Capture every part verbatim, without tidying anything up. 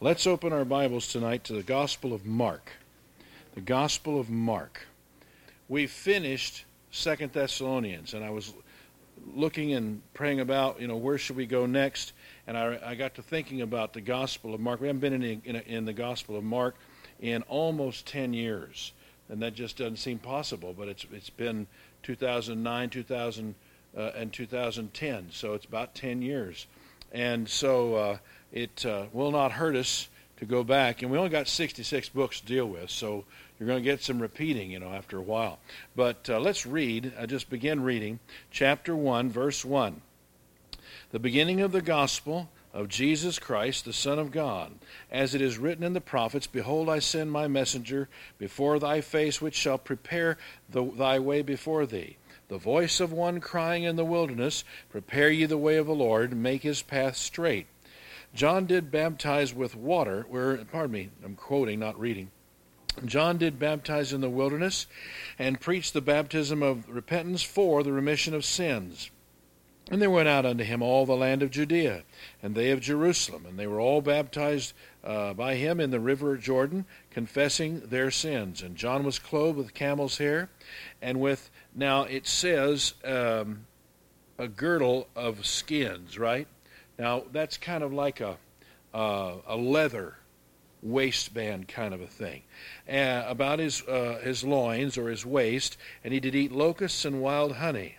Let's open our Bibles tonight to the Gospel of Mark. The Gospel of Mark. We finished Second Thessalonians, and I was looking and praying about, you know, where should we go next? And I, I got to thinking about the Gospel of Mark. We haven't been in, the, in, a, in the Gospel of Mark in almost ten years, and that just doesn't seem possible. But it's it's been two thousand nine, two thousand, uh, and two thousand ten, so it's about ten years. And so uh, it uh, will not hurt us to go back. And we only got sixty-six books to deal with, so you're going to get some repeating, you know, after a while. But uh, let's read, uh, just begin reading, chapter one, verse one. The beginning of the gospel of Jesus Christ, the Son of God. As it is written in the prophets, Behold, I send my messenger before thy face, which shall prepare the, thy way before thee. The voice of one crying in the wilderness, Prepare ye the way of the Lord, make his path straight. John did baptize with water, where, pardon me, I'm quoting, not reading. John did baptize in the wilderness, and preached the baptism of repentance for the remission of sins. And there went out unto him all the land of Judea, and they of Jerusalem, and they were all baptized uh, by him in the river Jordan, confessing their sins. And John was clothed with camel's hair, and with, now it says, um, a girdle of skins, right? Now that's kind of like a uh, a leather waistband kind of a thing, uh, about his uh, his loins or his waist, and he did eat locusts and wild honey.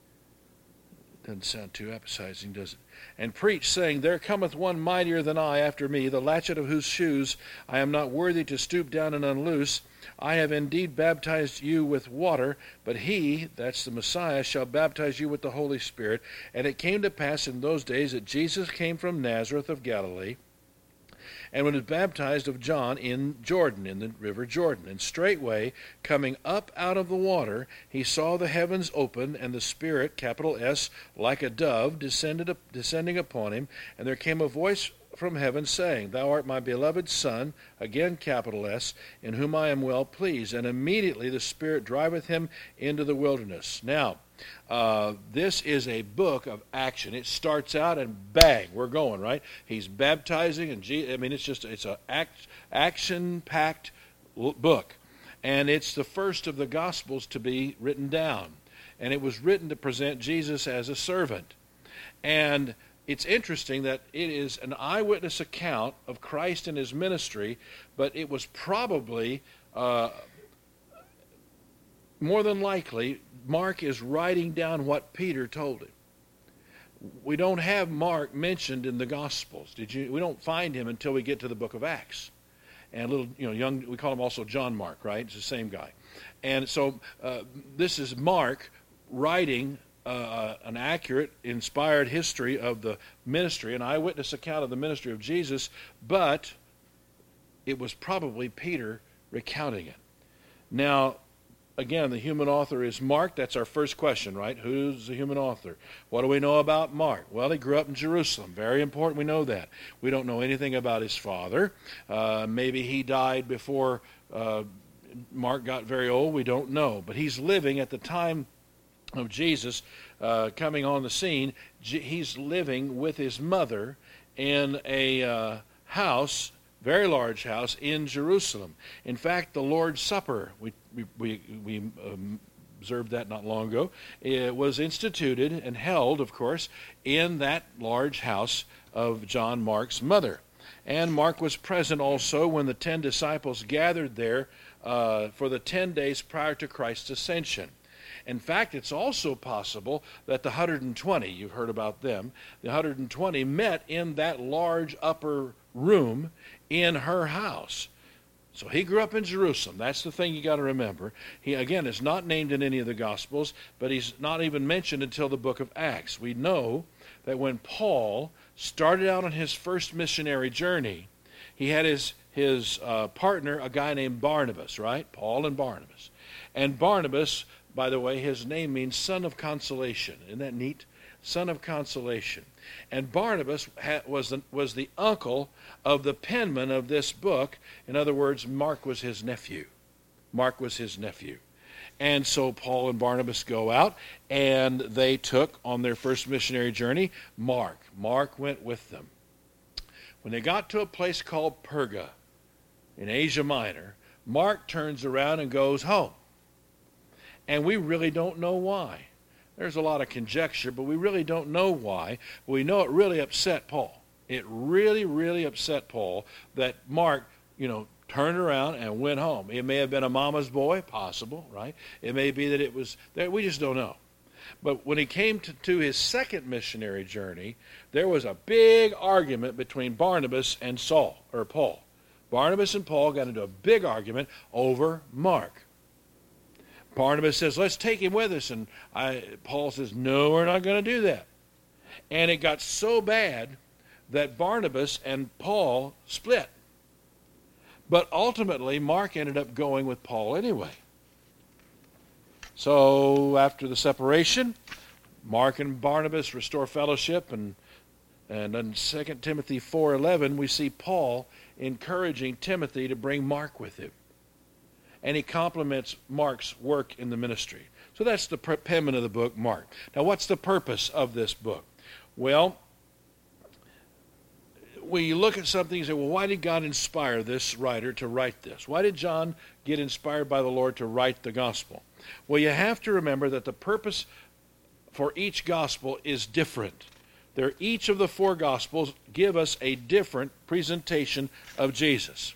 Doesn't sound too appetizing, does it? And preached, saying, There cometh one mightier than I after me, the latchet of whose shoes I am not worthy to stoop down and unloose. I have indeed baptized you with water, but he, that's the Messiah, shall baptize you with the Holy Spirit. And it came to pass in those days that Jesus came from Nazareth of Galilee, and was baptized of John in Jordan, in the river Jordan. And straightway, coming up out of the water, he saw the heavens open, and the Spirit, capital S, like a dove, descended, descending upon him. And there came a voice from heaven, saying, Thou art my beloved Son, again capital S, in whom I am well pleased. And immediately the Spirit driveth him into the wilderness. Now, Uh, this is a book of action. It starts out and bang, we're going, right? He's baptizing, and Je- I mean, it's just it's a act, action-packed book, and it's the first of the Gospels to be written down, and it was written to present Jesus as a servant. And it's interesting that it is an eyewitness account of Christ and his ministry, but it was probably uh, more than likely Mark is writing down what Peter told him. We don't have Mark mentioned in the Gospels. Did you? We don't find him until we get to the book of Acts. And little, you know, young, we call him also John Mark, right? It's the same guy. And so uh, this is Mark writing uh, an accurate, inspired history of the ministry, an eyewitness account of the ministry of Jesus, but it was probably Peter recounting it. Now, again, the human author is Mark. That's our first question, right? Who's the human author? What do we know about Mark? Well, he grew up in Jerusalem. Very important, we know that. We don't know anything about his father. Uh, maybe he died before uh, Mark got very old. We don't know. But he's living at the time of Jesus uh, coming on the scene. He's living with his mother in a uh, house, very large house in Jerusalem. In fact, the Lord's Supper, we we we, we um, observed that not long ago, it was instituted and held, of course, in that large house of John Mark's mother. And Mark was present also when the ten disciples gathered there uh, for the ten days prior to Christ's ascension. In fact, it's also possible that the one hundred twenty, you've heard about them, the one hundred twenty met in that large upper room in her house. So he grew up in Jerusalem. That's the thing you got to remember. He, again, is not named in any of the Gospels, but he's not even mentioned until the book of Acts. We know that when Paul started out on his first missionary journey, he had his, his uh, partner, a guy named Barnabas, right? Paul and Barnabas. And Barnabas, by the way, his name means son of consolation. Isn't that neat? Son of consolation. And Barnabas was the, was the uncle of the penman of this book. In other words, Mark was his nephew. Mark was his nephew. And so Paul and Barnabas go out, and they took on their first missionary journey Mark. Mark went with them. When they got to a place called Perga in Asia Minor, Mark turns around and goes home. And we really don't know why. There's a lot of conjecture, but we really don't know why. We know it really upset Paul. It really, really upset Paul that Mark, you know, turned around and went home. It may have been a mama's boy, possible, right? It may be that it was, we just don't know. But when he came to, to his second missionary journey, there was a big argument between Barnabas and Saul, or Paul. Barnabas and Paul got into a big argument over Mark. Barnabas says, let's take him with us. And I, Paul says, no, we're not going to do that. And it got so bad that Barnabas and Paul split. But ultimately, Mark ended up going with Paul anyway. So after the separation, Mark and Barnabas restore fellowship. And, and in Second Timothy four eleven, we see Paul encouraging Timothy to bring Mark with him. And he compliments Mark's work in the ministry. So that's the penman of the book, Mark. Now, what's the purpose of this book? Well, when you look at something, you say, well, why did God inspire this writer to write this? Why did John get inspired by the Lord to write the gospel? Well, you have to remember that the purpose for each gospel is different. They're, each of the four gospels give us a different presentation of Jesus.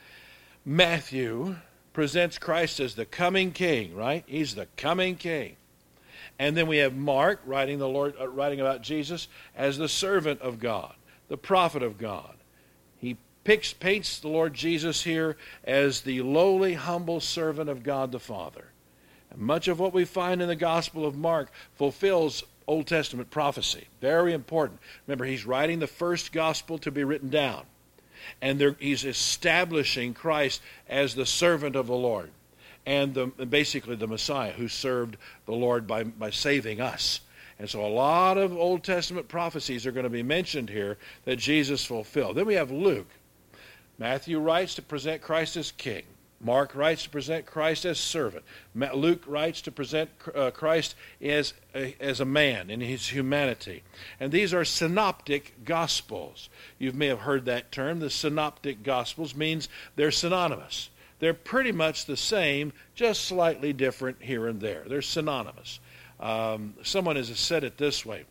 Matthew presents Christ as the coming king, right? He's the coming king. And then we have Mark writing the Lord uh, writing about Jesus as the servant of God, the prophet of God. He picks, paints the Lord Jesus here as the lowly, humble servant of God the Father. And much of what we find in the Gospel of Mark fulfills Old Testament prophecy. Very important. Remember, he's writing the first gospel to be written down. And there, he's establishing Christ as the servant of the Lord. And the, basically the Messiah who served the Lord by, by saving us. And so a lot of Old Testament prophecies are going to be mentioned here that Jesus fulfilled. Then we have Luke. Matthew writes to present Christ as king. Mark writes to present Christ as servant. Luke writes to present uh, Christ as a, as a man in his humanity. And these are synoptic gospels. You may have heard that term. The synoptic gospels means they're synonymous. They're pretty much the same, just slightly different here and there. They're synonymous. Um, someone has said it this way.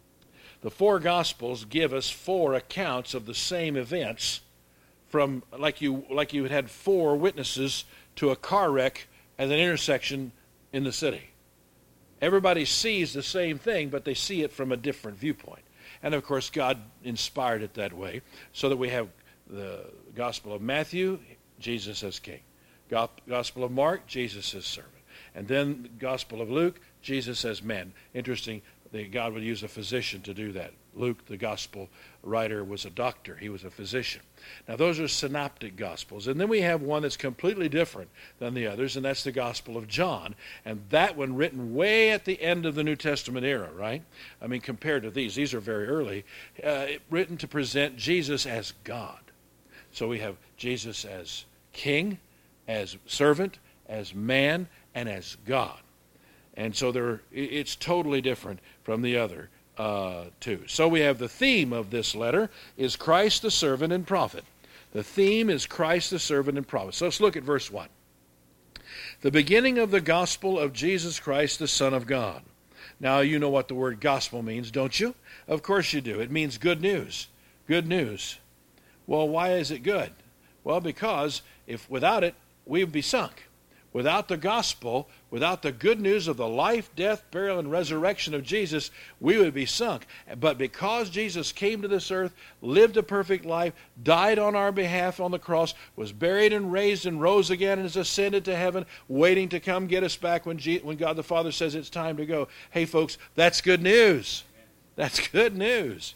The four gospels give us four accounts of the same events, from like you like you had four witnesses to a car wreck at an intersection in the city. Everybody sees the same thing, but they see it from a different viewpoint. And of course, God inspired it that way, so that we have the Gospel of Matthew, Jesus as king. Gospel of Mark, Jesus as servant. And then the Gospel of Luke, Jesus as man. Interesting that God would use a physician to do that. Luke, the gospel writer, was a doctor. He was a physician. Now, those are synoptic gospels. And then we have one that's completely different than the others, and that's the Gospel of John. And that one written way at the end of the New Testament era, right? I mean, compared to these, these are very early. Uh, written to present Jesus as God. So we have Jesus as king, as servant, as man, and as God. And so there, it's totally different from the other uh, two. So we have the theme of this letter is Christ the servant and prophet. The theme is Christ the servant and prophet. So let's look at verse one. The beginning of the gospel of Jesus Christ, the Son of God. Now you know what the word gospel means, don't you? Of course you do. It means good news. Good news. Well, why is it good? Well, because if without it, we would be sunk. Without the gospel, without the good news of the life, death, burial, and resurrection of Jesus, we would be sunk. But because Jesus came to this earth, lived a perfect life, died on our behalf on the cross, was buried and raised and rose again and has ascended to heaven, waiting to come get us back when, G- when God the Father says it's time to go. Hey, folks, that's good news. That's good news.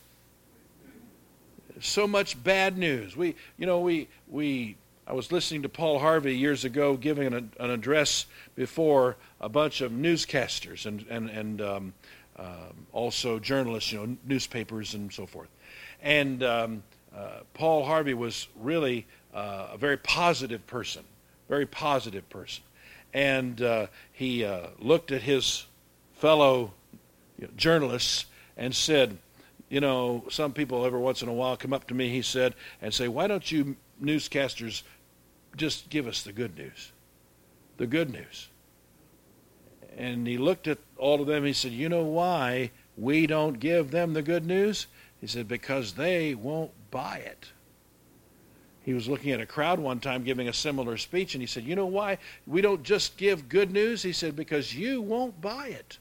So much bad news. We, you know, we we. I was listening to Paul Harvey years ago giving an, an address before a bunch of newscasters and and and um, um, also journalists, you know, newspapers and so forth. And um, uh, Paul Harvey was really uh, a very positive person, very positive person. And uh, he uh, looked at his fellow you know, journalists and said, You know, some people every once in a while come up to me, he said, and say, why don't you newscasters just give us the good news? The good news. And he looked at all of them, he said, you know why we don't give them the good news? He said, because they won't buy it. He was looking at a crowd one time giving a similar speech, and he said, you know why we don't just give good news? He said, because you won't buy it.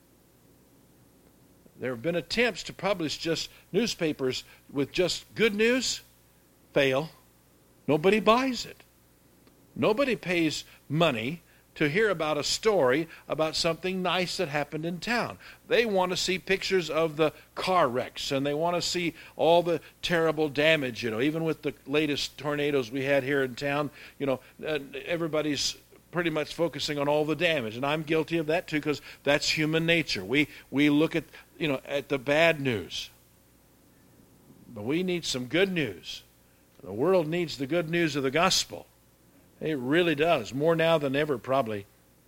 There have been attempts to publish just newspapers with just good news. Fail. Nobody buys it. Nobody pays money to hear about a story about something nice that happened in town. They want to see pictures of the car wrecks, and they want to see all the terrible damage, you know, even with the latest tornadoes we had here in town, you know, everybody's pretty much focusing on all the damage, and I'm guilty of that too, because that's human nature. We we look at, you know, at the bad news. But we need some good news. The world needs the good news of the gospel. It really does, more now than ever probably.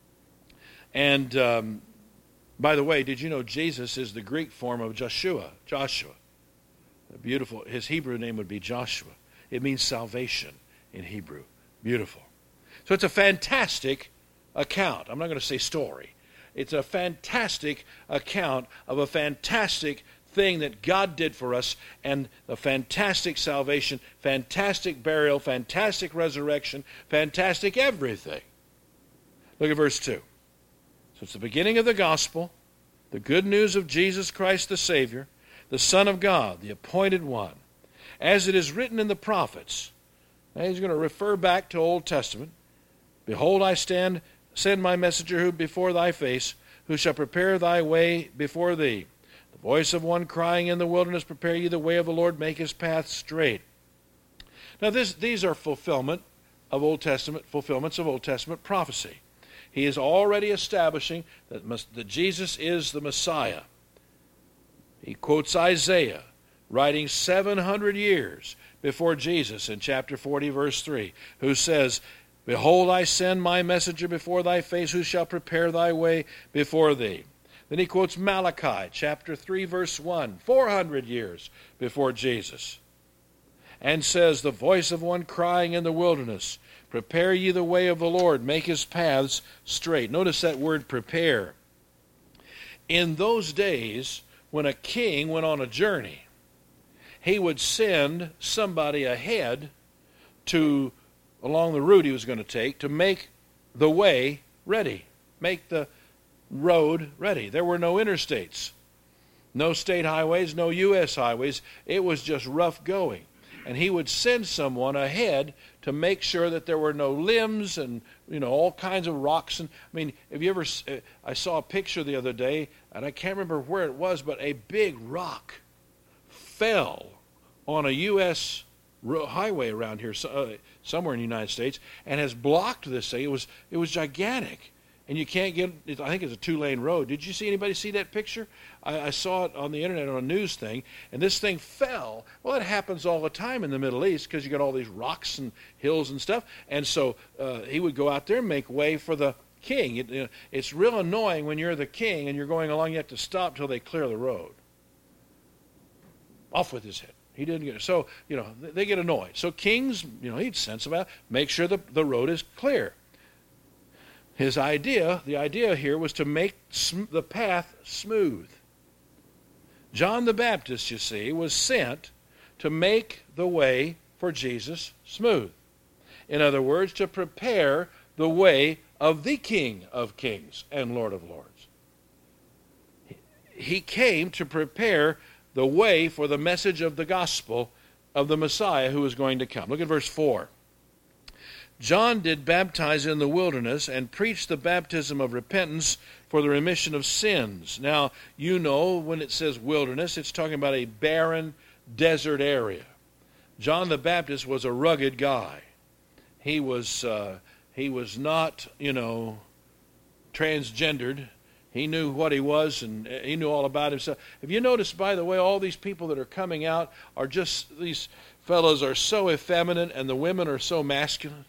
And um, by the way, did you know Jesus is the Greek form of Joshua? Joshua. Beautiful. His Hebrew name would be Joshua. It means salvation in Hebrew. Beautiful. So it's a fantastic account. I'm not going to say story. It's a fantastic account of a fantastic thing that God did for us, and a fantastic salvation, fantastic burial, fantastic resurrection, fantastic everything. Look at verse two. So it's the beginning of the gospel, the good news of Jesus Christ the Savior, the Son of God, the appointed one, as it is written in the prophets. Now he's going to refer back to Old Testament. Behold, I stand, send my messenger who before thy face, who shall prepare thy way before thee. The voice of one crying in the wilderness, prepare ye the way of the Lord, make his path straight. Now this, these are fulfillment of Old Testament, fulfillments of Old Testament prophecy. He is already establishing that, that Jesus is the Messiah. He quotes Isaiah, writing seven hundred years before Jesus in chapter forty, verse three, who says, Behold, I send my messenger before thy face, who shall prepare thy way before thee. Then he quotes Malachi, chapter three, verse one, four hundred years before Jesus, and says, The voice of one crying in the wilderness, Prepare ye the way of the Lord, make his paths straight. Notice that word prepare. In those days, when a king went on a journey, he would send somebody ahead to, along the route he was going to take, to make the way ready, make the road ready. There were no interstates, no state highways, no U S highways. It was just rough going. And he would send someone ahead to make sure that there were no limbs and, you know, all kinds of rocks. And I mean, have you ever, I saw a picture the other day, and I can't remember where it was, but a big rock fell on a U S highway around here, uh, somewhere in the United States, and has blocked this thing. It was, it was gigantic. And you can't get, I think it's a two-lane road. Did you see anybody see that picture? I, I saw it on the internet on a news thing, and this thing fell. Well, it happens all the time in the Middle East because you got all these rocks and hills and stuff. And so uh, he would go out there and make way for the king. It, you know, it's real annoying when you're the king and you're going along, you have to stop till they clear the road. Off with his head. He didn't get it. So, you know, they get annoyed. So kings, you know, he'd sense about it, make sure the, the road is clear. His idea, the idea here was to make sm- the path smooth. John the Baptist, you see, was sent to make the way for Jesus smooth. In other words, to prepare the way of the King of Kings and Lord of Lords. He came to prepare the way for the message of the gospel of the Messiah who was going to come. Look at verse four. John did baptize in the wilderness and preach the baptism of repentance for the remission of sins. Now, you know, when it says wilderness, it's talking about a barren desert area. John the Baptist was a rugged guy. He was uh, he was not, you know, transgendered. He knew what he was, and he knew all about himself. Have you noticed, by the way, all these people that are coming out are just, these fellows are so effeminate, and the women are so masculine?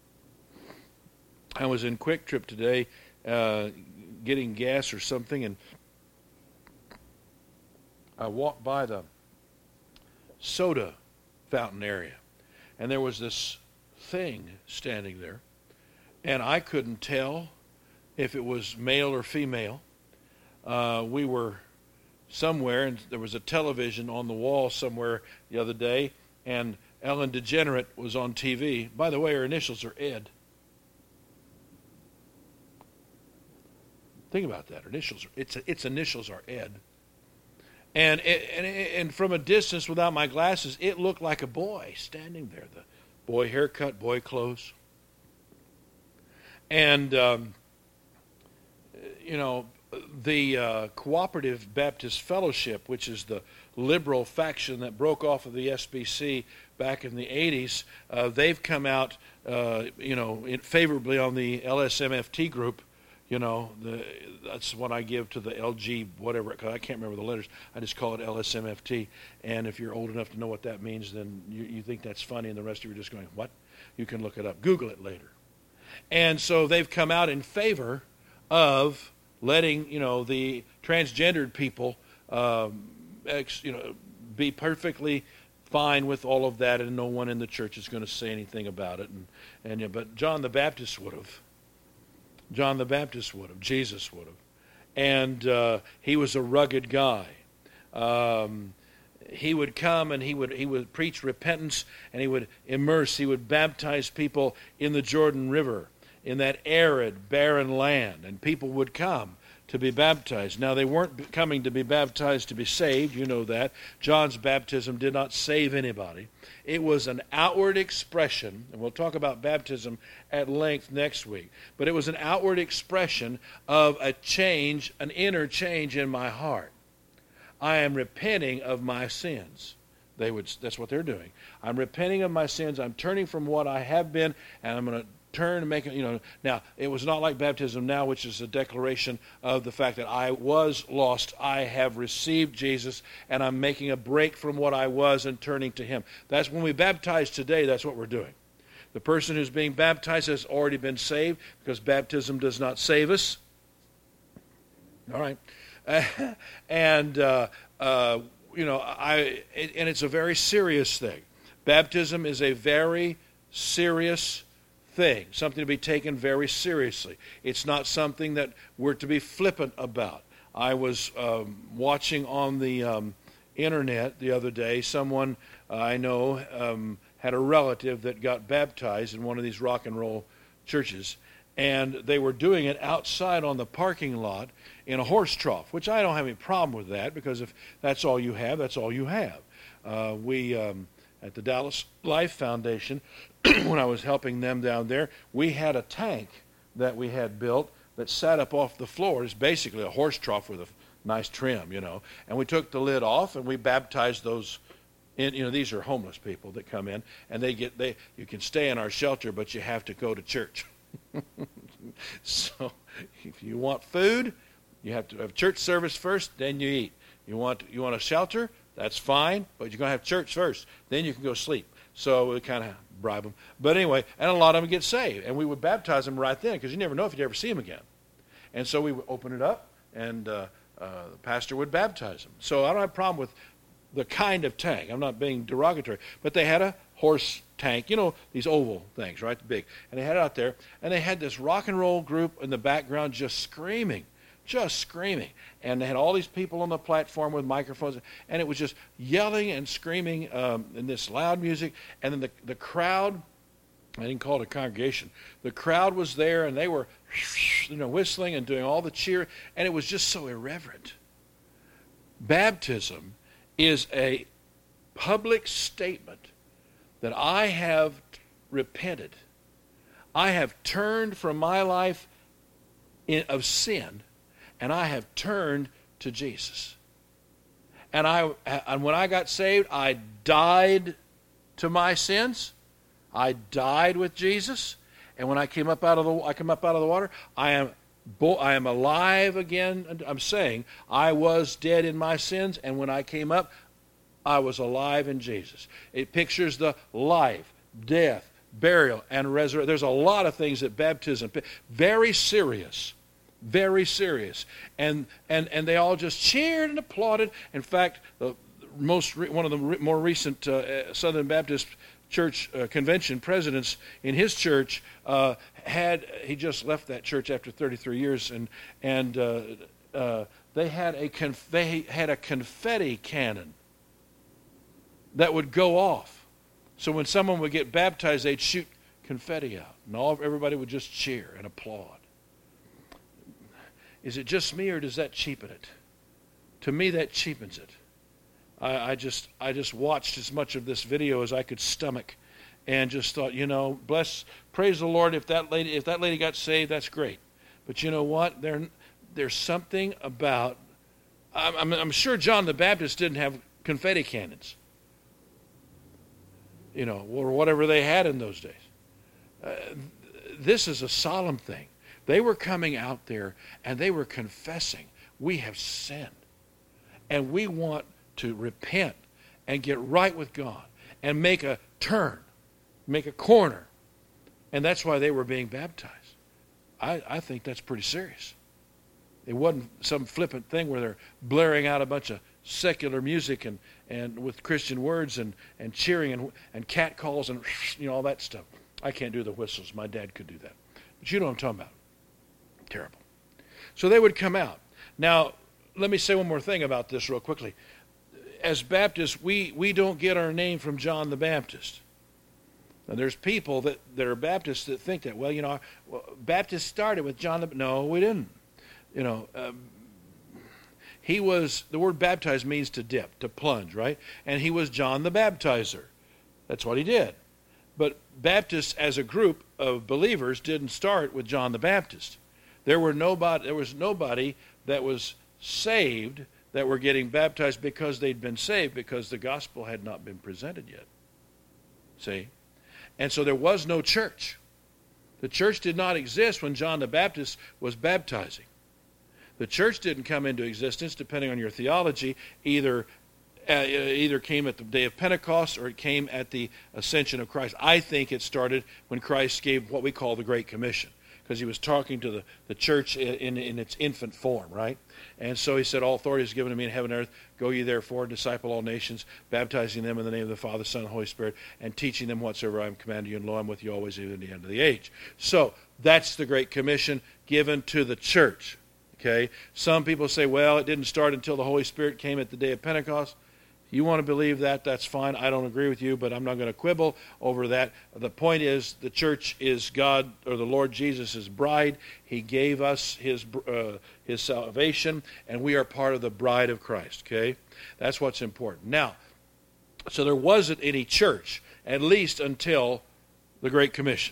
I was in Quick Trip today uh, getting gas or something, and I walked by the soda fountain area, and there was this thing standing there, and I couldn't tell if it was male or female. Uh, we were somewhere, and there was a television on the wall somewhere the other day, and Ellen DeGenerate was on T V. By the way, her initials are Ed. Think about that. Her initials are, its, its initials are Ed. And, and, and from a distance, without my glasses, it looked like a boy standing there. The boy haircut, boy clothes. And, um, you know, the uh, Cooperative Baptist Fellowship, which is the liberal faction that broke off of the S B C back in the eighties, uh, they've come out, uh, you know, in favorably on the L S M F T group. You know, the, that's what I give to the L G whatever, because I can't remember the letters. I just call it L S M F T. And if you're old enough to know what that means, then you, you think that's funny, and the rest of you are just going, what? You can look it up. Google it later. And so they've come out in favor of letting, you know, the transgendered people, um, ex, you know, be perfectly fine with all of that, and no one in the church is going to say anything about it. And, and yeah, but John the Baptist would have. John the Baptist would have. Jesus would have. And uh, he was a rugged guy. Um, he would come and he would he would preach repentance, and he would immerse, he would baptize people in the Jordan River, in that arid, barren land, and people would come to be baptized. Now, they weren't coming to be baptized to be saved, you know that. John's baptism did not save anybody. It was an outward expression, and we'll talk about baptism at length next week, but it was an outward expression of a change, an inner change in my heart. I am repenting of my sins. They would. That's what they're doing. I'm repenting of my sins. I'm turning from what I have been, and I'm going to turn and make it, you know. Now, it was not like baptism now, which is a declaration of the fact that I was lost. I have received Jesus, and I'm making a break from what I was and turning to him. That's when we baptize today, that's what we're doing. The person who's being baptized has already been saved, because baptism does not save us. All right. and, uh, uh, you know, I and it's a very serious thing. Baptism is a very serious thing, something to be taken very seriously. It's not something that we're to be flippant about. I was um, watching on the um, internet the other day, someone uh, I know um, had a relative that got baptized in one of these rock and roll churches, and they were doing it outside on the parking lot in a horse trough, which I don't have any problem with that, because if that's all you have, that's all you have. Uh, we, um, at the Dallas Life Foundation, when I was helping them down there, we had a tank that we had built that sat up off the floor. It's basically a horse trough with a nice trim, you know. And we took the lid off, and we baptized those. In, you know, these are homeless people that come in, and they get they. You can stay in our shelter, but you have to go to church. So, if you want food, you have to have church service first, then you eat. You want you want a shelter, that's fine, but you're going to have church first. Then you can go sleep. So we kind of bribe them. But anyway, and a lot of them get saved. And we would baptize them right then, because you never know if you'd ever see them again. And so we would open it up, and uh, uh, the pastor would baptize them. So I don't have a problem with the kind of tank. I'm not being derogatory. But they had a horse tank, you know, these oval things, right, big. And they had it out there, and they had this rock and roll group in the background just screaming. Just screaming. And they had all these people on the platform with microphones, and it was just yelling and screaming um, in this loud music. And then the, the crowd, I didn't call it a congregation, the crowd was there, and they were, you know, whistling and doing all the cheer, and it was just so irreverent. Baptism is a public statement that I have repented. I have turned from my life in, of sin, and I have turned to Jesus. And I, and when I got saved, I died to my sins. I died with Jesus. And when I came up out of the, I come up out of the water, I am, I am alive again. I'm saying I was dead in my sins, and when I came up, I was alive in Jesus. It pictures the life, death, burial, and resurrection. There's a lot of things that baptism, very serious. Very serious. And and and they all just cheered and applauded. In fact, the most re- one of the re- more recent uh, Southern Baptist Church uh, convention presidents in his church uh, had he just left that church after thirty-three years, and and uh, uh, they had a conf- they had a confetti cannon that would go off. So when someone would get baptized, they'd shoot confetti out, and all everybody would just cheer and applaud. Is it just me, or does that cheapen it? To me, that cheapens it. I, I just I just watched as much of this video as I could stomach, and just thought, you know, bless, praise the Lord. If that lady if that lady got saved, that's great. But you know what? There there's something about. I'm, I'm, I'm sure John the Baptist didn't have confetti cannons, you know, or whatever they had in those days. Uh, this is a solemn thing. They were coming out there and they were confessing, we have sinned. And we want to repent and get right with God and make a turn, make a corner. And that's why they were being baptized. I, I think that's pretty serious. It wasn't some flippant thing where they're blaring out a bunch of secular music and, and with Christian words and, and cheering and, and cat calls and you know all that stuff. I can't do the whistles. My dad could do that. But you know what I'm talking about. Terrible. So they would come out. Now, let me say one more thing about this real quickly. As Baptists, we, we don't get our name from John the Baptist. Now, there's people that, that are Baptists that think that, well, you know, well, Baptists started with John the No, we didn't. You know, um, he was, the word baptize means to dip, to plunge, right? And he was John the Baptizer. That's what he did. But Baptists as a group of believers didn't start with John the Baptist. There were nobody, there was nobody that was saved that were getting baptized because they'd been saved, because the gospel had not been presented yet. See? And so there was no church. The church did not exist when John the Baptist was baptizing. The church didn't come into existence, depending on your theology, either uh, either came at the day of Pentecost or it came at the ascension of Christ. I think it started when Christ gave what we call the Great Commission, because he was talking to the, the church in, in, in its infant form, right? And so he said, all authority is given to me in heaven and earth. Go ye therefore and disciple all nations, baptizing them in the name of the Father, Son, and Holy Spirit, and teaching them whatsoever I am commanded you, and lo, I'm with you always, even to the end of the age. So that's the Great Commission given to the church. Okay? Some people say, well, it didn't start until the Holy Spirit came at the day of Pentecost. You want to believe that, that's fine. I don't agree with you, but I'm not going to quibble over that. The point is, the church is God, or the Lord Jesus' bride. He gave us his uh, his salvation, and we are part of the bride of Christ, okay? That's what's important. Now, so there wasn't any church, at least until the Great Commission.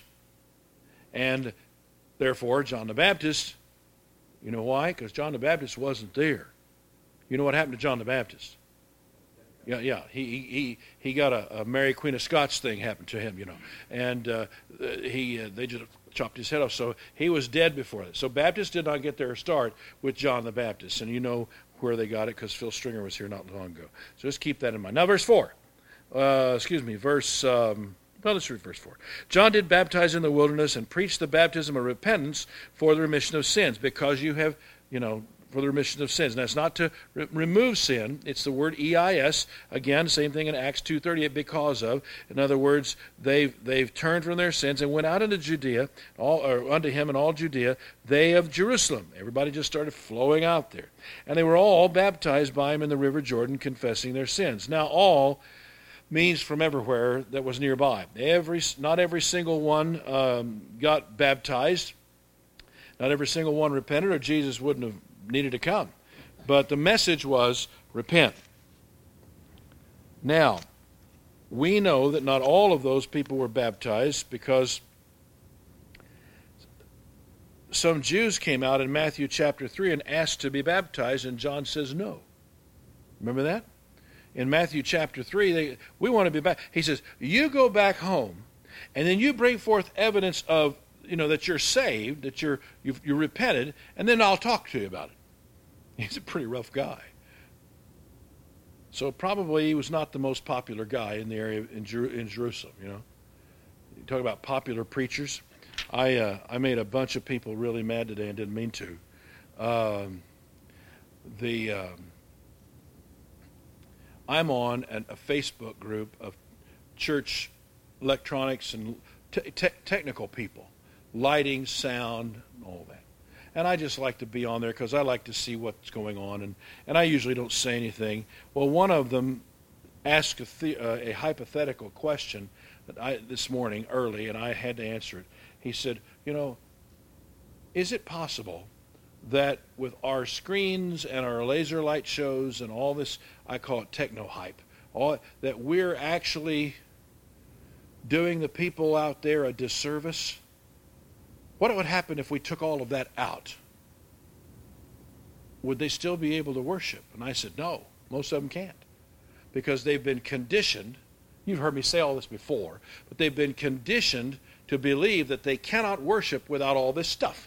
And therefore, John the Baptist, you know why? Because John the Baptist wasn't there. You know what happened to John the Baptist? Yeah, yeah. He he he got a, a Mary Queen of Scots thing happened to him, you know, and uh, he uh, they just chopped his head off. So he was dead before that. So Baptists did not get their start with John the Baptist, and you know where they got it because Phil Stringer was here not long ago. So just keep that in mind. Now, verse four. Uh, excuse me, verse. Um, well, let's read verse four. John did baptize in the wilderness and preached the baptism of repentance for the remission of sins, because you have, you know. For the remission of sins. Now, it's not to re- remove sin. It's the word E I S. Again, same thing in Acts two thirty-eight, because of. In other words, they've they've turned from their sins and went out into Judea, all, or unto him in all Judea, they of Jerusalem. Everybody just started flowing out there. And they were all baptized by him in the river Jordan, confessing their sins. Now, all means from everywhere that was nearby. Every Not every single one um, got baptized. Not every single one repented, or Jesus wouldn't have needed to come. But the message was, repent. Now, we know that not all of those people were baptized, because some Jews came out in Matthew chapter three and asked to be baptized, and John says no. Remember that? In Matthew chapter three, they, we want to be baptized. He says, you go back home, and then you bring forth evidence of, you know, that you're saved, that you're you've you repented, and then I'll talk to you about it. He's a pretty rough guy. So probably he was not the most popular guy in the area in, Jer- in Jerusalem, you know. You talk about popular preachers. I uh, I made a bunch of people really mad today and didn't mean to. Um, the um, I'm on an, a Facebook group of church electronics and te- te- technical people, lighting, sound, all that. And I just like to be on there because I like to see what's going on, and, and I usually don't say anything. Well, one of them asked a, the, uh, a hypothetical question that I, this morning early, and I had to answer it. He said, you know, is it possible that with our screens and our laser light shows and all this, I call it techno hype, all, that we're actually doing the people out there a disservice? What would happen if we took all of that out? Would they still be able to worship? And I said, no, most of them can't. Because they've been conditioned, you've heard me say all this before, but they've been conditioned to believe that they cannot worship without all this stuff.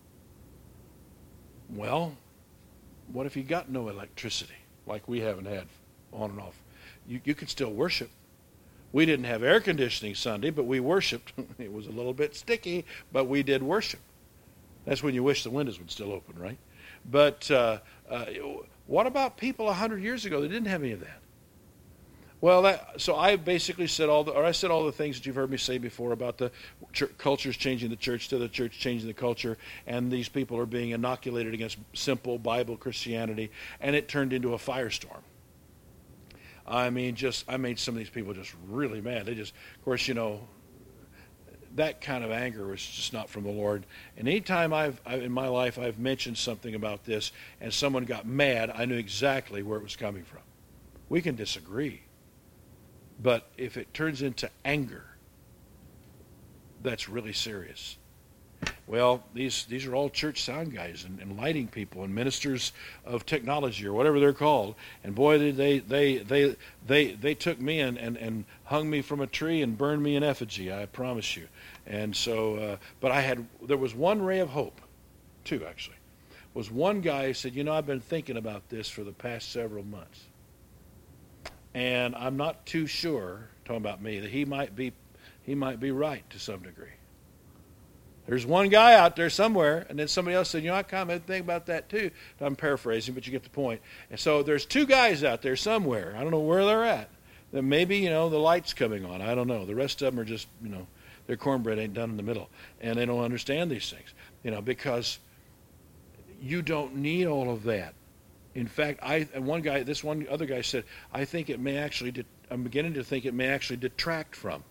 Well, what if you got no electricity, like we haven't had on and off? You, you can still worship. We didn't have air conditioning Sunday, but we worshiped. It was a little bit sticky, but we did worship. That's when you wish the windows would still open, right? But uh, uh, what about people a hundred years ago that didn't have any of that? Well, that, so I basically said all the, or I said all the things that you've heard me say before about the church, culture's changing the church to the church changing the culture, and these people are being inoculated against simple Bible Christianity, and it turned into a firestorm. I mean, just I made some of these people just really mad. They just, of course, you know, that kind of anger was just not from the Lord. And anytime I've I, in my life I've mentioned something about this and someone got mad, I knew exactly where it was coming from. We can disagree, but if it turns into anger, that's really serious. Well, these these are all church sound guys and, and lighting people and ministers of technology or whatever they're called. And boy, did they they they they they took me and, and, and hung me from a tree and burned me in effigy, I promise you. And so, uh, but I had there was one ray of hope, two actually. Was one guy who said, you know, I've been thinking about this for the past several months, and I'm not too sure, talking about me, that he might be he might be right to some degree. There's one guy out there somewhere, and then somebody else said, you know, I kind of think about that too. I'm paraphrasing, but you get the point. And so there's two guys out there somewhere. I don't know where they're at. Then maybe, you know, the light's coming on. I don't know. The rest of them are just, you know, their cornbread ain't done in the middle. And they don't understand these things, you know, because you don't need all of that. In fact, I and one guy, this one other guy said, I think it may actually, de- I'm beginning to think it may actually detract from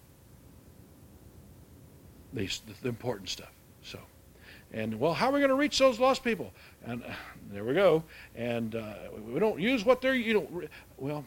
The, the important stuff. So, and well, how are we going to reach those lost people? And uh, there we go. And uh, we don't use what they're, you know, well,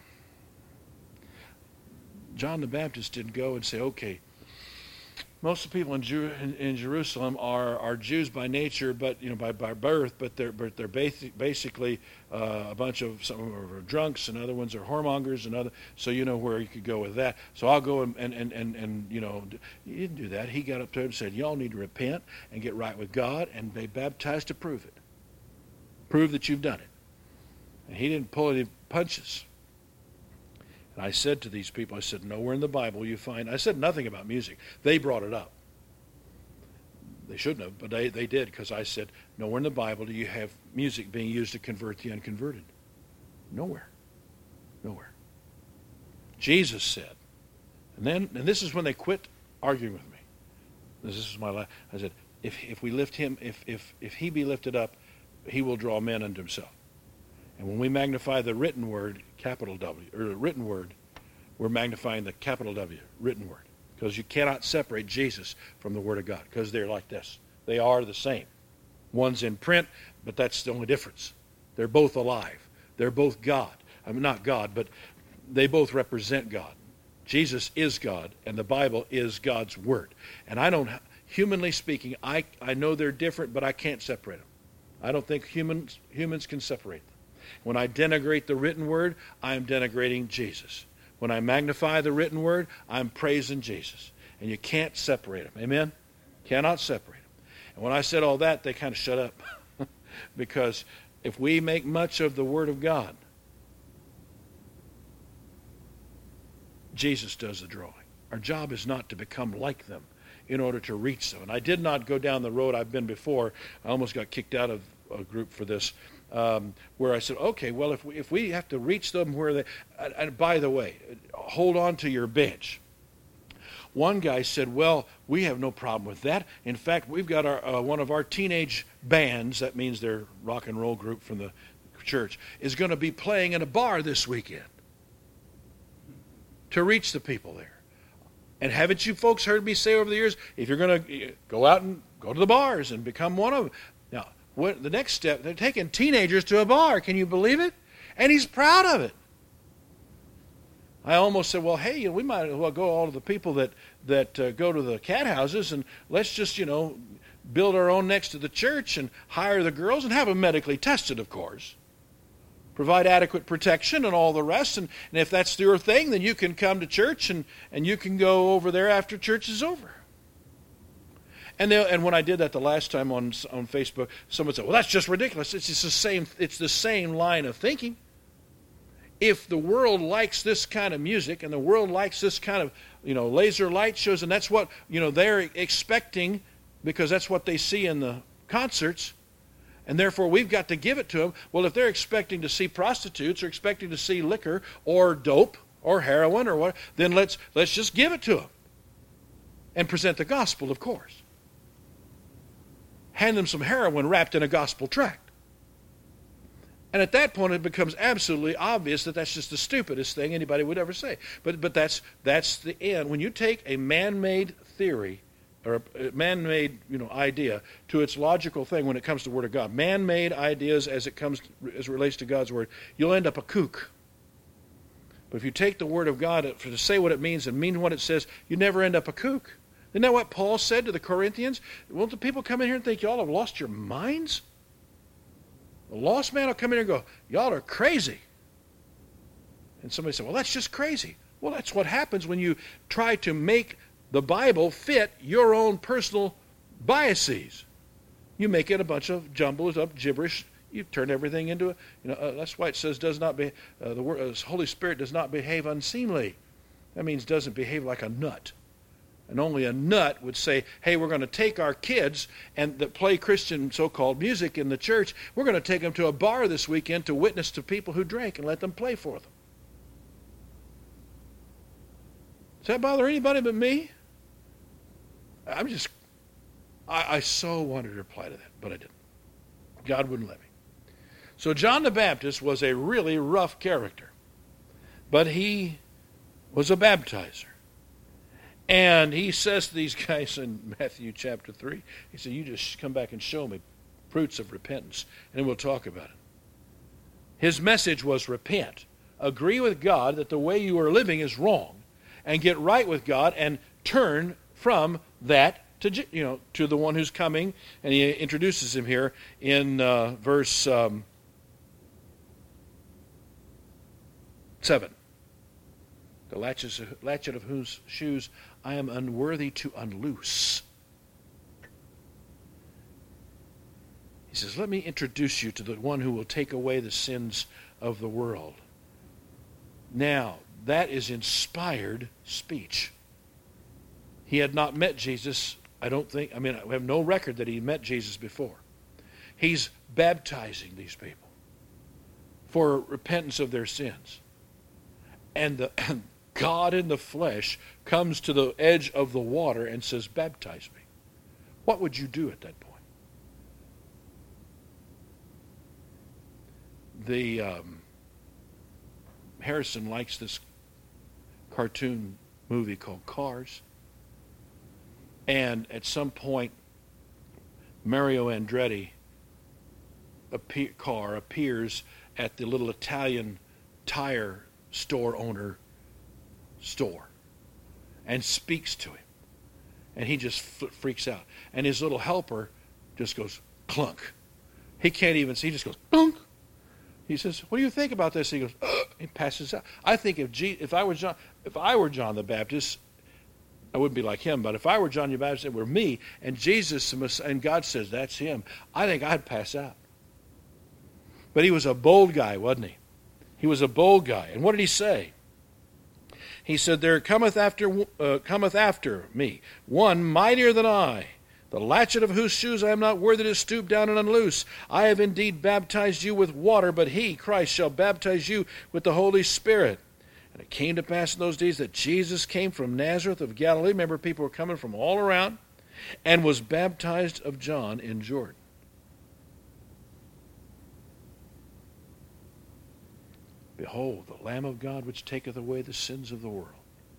John the Baptist didn't go and say, okay, most of the people in, Jew, in, in Jerusalem are, are Jews by nature, but you know by, by birth, but they're but they're basic, basically uh, a bunch of some are drunks and other ones are whoremongers and other. So you know where you could go with that. So I'll go and and, and, and, and you know he didn't do that. He got up there and said, y'all need to repent and get right with God and be baptized to prove it, prove that you've done it. And he didn't pull any punches. And I said to these people, I said, nowhere in the Bible you find, I said nothing about music. They brought it up. They shouldn't have, but they, they did, because I said, nowhere in the Bible do you have music being used to convert the unconverted. Nowhere. Nowhere. Jesus said, and then, and this is when they quit arguing with me. This is my last, I said, if if we lift him, if if if he be lifted up, he will draw men unto himself. And when we magnify the written word, capital W, or the written word, we're magnifying the capital W, written word. Because you cannot separate Jesus from the Word of God, because they're like this. They are the same. One's in print, but that's the only difference. They're both alive. They're both God. I mean, not God, but they both represent God. Jesus is God, and the Bible is God's Word. And I don't, humanly speaking, I, I know they're different, but I can't separate them. I don't think humans humans can separate them. When I denigrate the written word, I am denigrating Jesus. When I magnify the written word, I'm praising Jesus. And you can't separate them. Amen? Cannot separate them. And when I said all that, they kind of shut up. Because if we make much of the Word of God, Jesus does the drawing. Our job is not to become like them in order to reach them. And I did not go down the road I've been before. I almost got kicked out of a group for this, um, where I said, okay, well, if we, if we have to reach them where they, and, and by the way, hold on to your bench. One guy said, well, we have no problem with that. In fact, we've got our uh, one of our teenage bands, that means their rock and roll group from the church, is going to be playing in a bar this weekend to reach the people there. And haven't you folks heard me say over the years, if you're going to go out and go to the bars and become one of them. Now, what, the next step, they're taking teenagers to a bar. Can you believe it? And he's proud of it. I almost said, well, hey, we might as well go all to the people that, that uh, go to the cat houses, and let's just, you know, build our own next to the church and hire the girls and have them medically tested, of course. Provide adequate protection and all the rest. And, and if that's your thing, then you can come to church and, and you can go over there after church is over. And and when I did that the last time on on Facebook, someone said, well, that's just ridiculous. It's just the same, it's the same line of thinking. If the world likes this kind of music and the world likes this kind of, you know, laser light shows, and that's what, you know, they're expecting because that's what they see in the concerts, and therefore we've got to give it to them. Well, if they're expecting to see prostitutes or expecting to see liquor or dope or heroin or what, then let's let's just give it to them and present the gospel, of course. Hand them some heroin wrapped in a gospel tract. And at that point, it becomes absolutely obvious that that's just the stupidest thing anybody would ever say. But but that's that's the end. When you take a man-made theory or a man-made, you know, idea to its logical thing when it comes to the Word of God, man-made ideas as it comes as it relates to God's Word, you'll end up a kook. But if you take the Word of God to say what it means and mean what it says, you never end up a kook. Isn't that what Paul said to the Corinthians? Won't the people come in here and think y'all have lost your minds? A lost man will come in here and go, y'all are crazy. And somebody said, well, that's just crazy. Well, that's what happens when you try to make the Bible fit your own personal biases. You make it a bunch of jumbled up gibberish. You turn everything into a, you know, uh, that's why it says does not be, uh, the word, uh, Holy Spirit does not behave unseemly. That means doesn't behave like a nut. And only a nut would say, hey, we're going to take our kids and that play Christian so-called music in the church, we're going to take them to a bar this weekend to witness to people who drink and let them play for them. Does that bother anybody but me? I'm just, I, I so wanted to reply to that, but I didn't. God wouldn't let me. So John the Baptist was a really rough character, but he was a baptizer. And he says to these guys in Matthew chapter three, he said, you just come back and show me fruits of repentance, and we'll talk about it. His message was repent. Agree with God that the way you are living is wrong, and get right with God and turn from that to, you know, to the one who's coming. And he introduces him here in uh, verse um, seven. The latches, latchet of whose shoes I am unworthy to unloose. He says, let me introduce you to the one who will take away the sins of the world. Now, that is inspired speech. He had not met Jesus, I don't think, I mean, I have no record that he met Jesus before. He's baptizing these people for repentance of their sins. And the and God in the flesh comes to the edge of the water and says, baptize me. What would you do at that point? The um, Harrison likes this cartoon movie called Cars. And at some point, Mario Andretti appear, car appears at the little Italian tire store owner store and speaks to him. And he just f- freaks out. And his little helper just goes clunk. He can't even see. He just goes clunk. He says, what do you think about this? He goes, ugh. He passes out. I think if G- if I were John, if I were John the Baptist, I wouldn't be like him, but if I were John the Baptist, it were me, and Jesus and God says that's him, I think I'd pass out. But he was a bold guy, wasn't he? He was a bold guy. And what did he say? He said, there cometh after uh, cometh after me one mightier than I, the latchet of whose shoes I am not worthy to stoop down and unloose. I have indeed baptized you with water, but he, Christ, shall baptize you with the Holy Spirit. And it came to pass in those days that Jesus came from Nazareth of Galilee. Remember, people were coming from all around, and was baptized of John in Jordan. Behold, the Lamb of God which taketh away the sins of the world.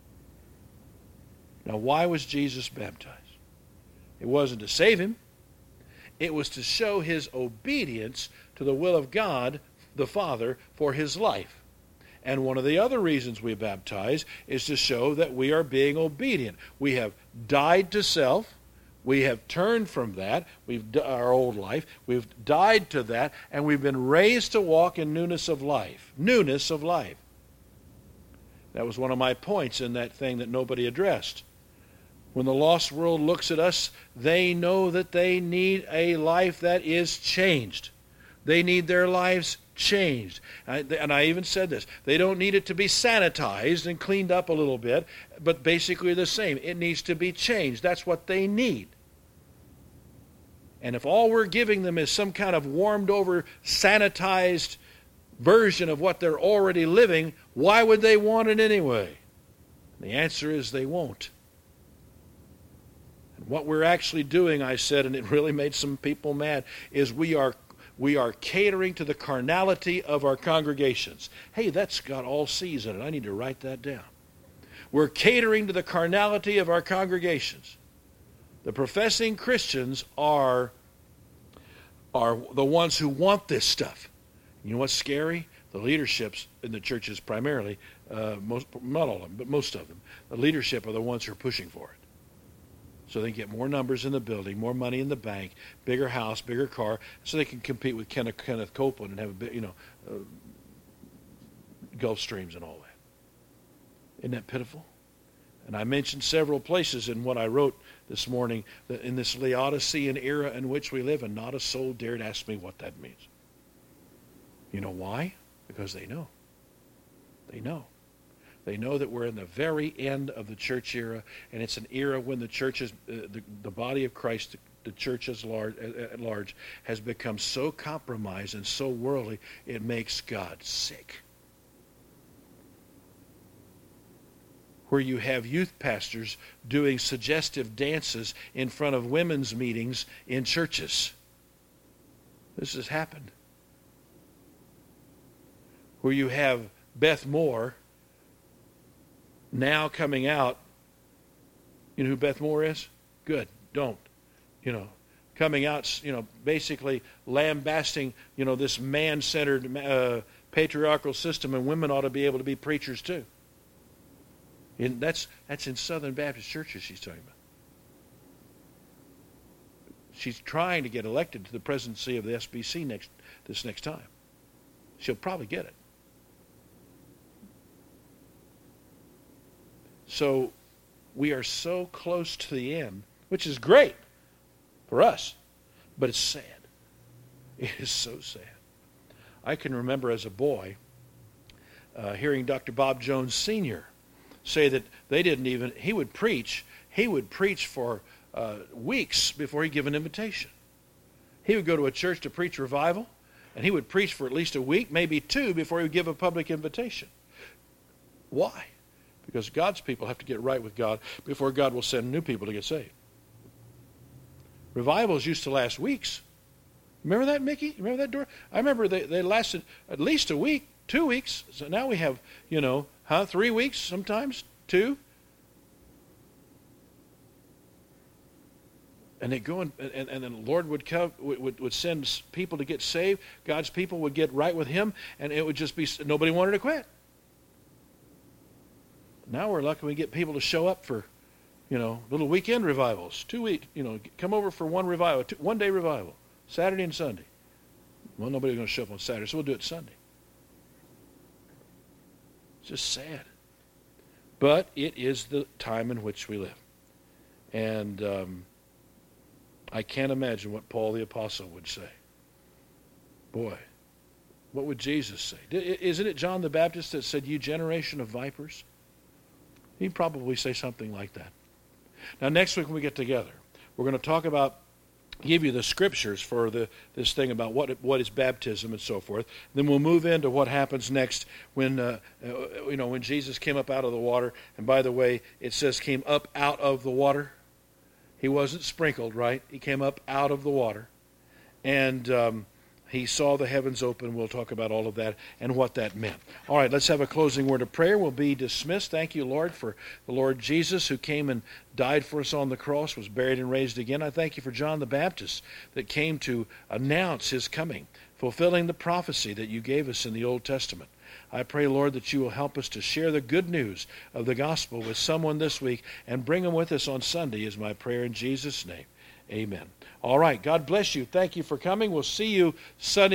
Now, why was Jesus baptized? It wasn't to save him. It was to show his obedience to the will of God, the Father, for his life. And one of the other reasons we baptize is to show that we are being obedient. We have died to self. We have turned from that, we've our old life. We've died to that, and we've been raised to walk in newness of life. Newness of life. That was one of my points in that thing that nobody addressed. When the lost world looks at us, they know that they need a life that is changed. They need their lives changed. And I even said this. They don't need it to be sanitized and cleaned up a little bit, but basically the same. It needs to be changed. That's what they need. And if all we're giving them is some kind of warmed over, sanitized version of what they're already living, why would they want it anyway? The answer is they won't. And what we're actually doing, I said, and it really made some people mad, is we are we are catering to the carnality of our congregations. Hey, that's got all C's in it. I need to write that down. We're catering to the carnality of our congregations. The professing Christians are, are the ones who want this stuff. You know what's scary? The leaderships in the churches primarily, uh, most, not all of them, but most of them, the leadership are the ones who are pushing for it. So they get more numbers in the building, more money in the bank, bigger house, bigger car, so they can compete with Kenneth, Kenneth Copeland and have a bit, you know, uh, Gulf Streams and all that. Isn't that pitiful? And I mentioned several places in what I wrote this morning that in this Laodicean era in which we live, and not a soul dared ask me what that means. You know why? Because they know. They know. They know that we're in the very end of the church era, and it's an era when the church is, uh, the, the body of Christ, the, the church as large, at large, has become so compromised and so worldly, it makes God sick. Where you have youth pastors doing suggestive dances in front of women's meetings in churches. This has happened. Where you have Beth Moore now coming out. You know who Beth Moore is? Good. Don't. You know, coming out, you know, basically lambasting, you know, this man-centered uh, patriarchal system, and women ought to be able to be preachers too. And that's that's in Southern Baptist churches she's talking about. She's trying to get elected to the presidency of the S B C next this next time. She'll probably get it. So we are so close to the end, which is great for us, but it's sad. It is so sad. I can remember as a boy uh, hearing Doctor Bob Jones Senior say that they didn't even, he would preach, he would preach for uh, weeks before he'd give an invitation. He would go to a church to preach revival, and he would preach for at least a week, maybe two, before he would give a public invitation. Why? Because God's people have to get right with God before God will send new people to get saved. Revivals used to last weeks. Remember that, Mickey? Remember that, Dora? I remember they, they lasted at least a week, two weeks. So now we have, you know, huh, three weeks sometimes, two. And they go and, and, and then the Lord would come, would, would send people to get saved. God's people would get right with him, and it would just be, nobody wanted to quit. Now we're lucky we get people to show up for, you know, little weekend revivals. Two week, you know, come over for one revival, two, one day revival, Saturday and Sunday. Well, nobody's going to show up on Saturday, so we'll do it Sunday. It's just sad. But it is the time in which we live. And um, I can't imagine what Paul the Apostle would say. Boy, what would Jesus say? Isn't it John the Baptist that said, "You generation of vipers"? He'd probably say something like that. Now, next week when we get together, We're going to talk about, give you the scriptures for the this thing about what what is baptism and so forth. Then we'll move into what happens next when uh, uh, you know when Jesus came up out of the water. And by the way, it says came up out of the water. He wasn't sprinkled, right? He came up out of the water, and um, he saw the heavens open. We'll talk about all of that and what that meant. All right, let's have a closing word of prayer. We'll be dismissed. Thank you, Lord, for the Lord Jesus who came and died for us on the cross, was buried and raised again. I thank you for John the Baptist that came to announce his coming, fulfilling the prophecy that you gave us in the Old Testament. I pray, Lord, that you will help us to share the good news of the gospel with someone this week and bring them with us on Sunday is my prayer in Jesus' name. Amen. All right. God bless you. Thank you for coming. We'll see you Sunday.